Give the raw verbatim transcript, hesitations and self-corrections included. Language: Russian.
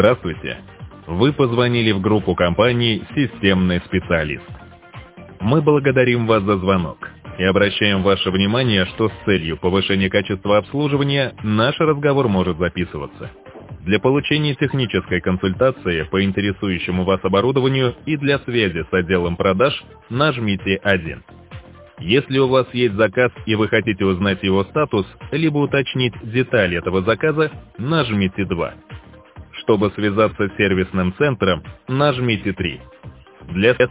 Здравствуйте! Вы позвонили в группу компании «Системный специалист». Мы благодарим вас за звонок и обращаем ваше внимание, что с целью повышения качества обслуживания наш разговор может записываться. Для получения технической консультации по интересующему вас оборудованию и для связи с отделом продаж нажмите один. Если у вас есть заказ и вы хотите узнать его статус, либо уточнить детали этого заказа, нажмите два. Чтобы связаться с сервисным центром, нажмите три. Для